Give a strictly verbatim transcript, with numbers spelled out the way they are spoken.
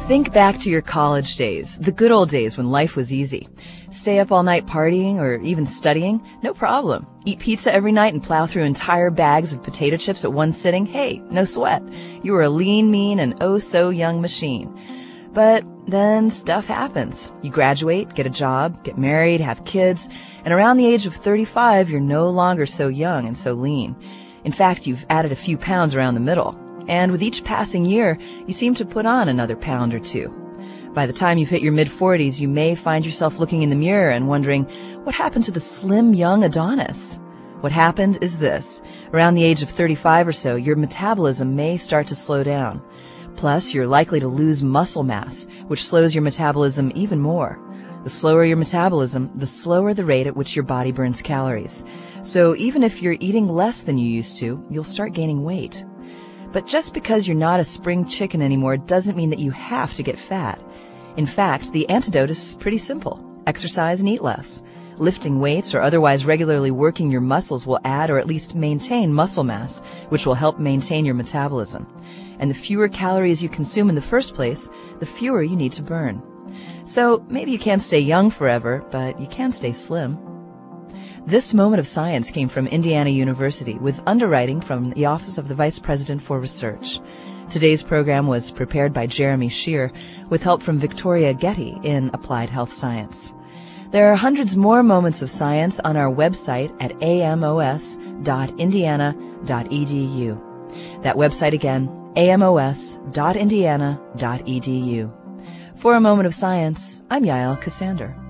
Think back to your college days, the good old days when life was easy. Stay up all night partying or even studying? No problem. Eat pizza every night and plow through entire bags of potato chips at one sitting? Hey, no sweat. You were a lean, mean, and oh-so-young machine. But then stuff happens. You graduate, get a job, get married, have kids, and around the age of thirty-five, you're no longer so young and so lean. In fact, you've added a few pounds around the middle. And with each passing year, you seem to put on another pound or two. By the time you've hit your mid-forties, you may find yourself looking in the mirror and wondering, what happened to the slim young Adonis? What happened is this. Around the age of thirty-five or so, your metabolism may start to slow down. Plus, you're likely to lose muscle mass, which slows your metabolism even more. The slower your metabolism, the slower the rate at which your body burns calories. So even if you're eating less than you used to, you'll start gaining weight. But just because you're not a spring chicken anymore doesn't mean that you have to get fat. In fact, the antidote is pretty simple. Exercise and eat less. Lifting weights or otherwise regularly working your muscles will add or at least maintain muscle mass, which will help maintain your metabolism. And the fewer calories you consume in the first place, the fewer you need to burn. So maybe you can't stay young forever, but you can stay slim. This moment of science came from Indiana University with underwriting from the Office of the Vice President for Research. Today's program was prepared by Jeremy Shear with help from Victoria Getty in Applied Health Science. There are hundreds more moments of science on our website at amos dot indiana dot e d u. That website again, amos dot indiana dot e d u. For a moment of science, I'm Yael Cassander.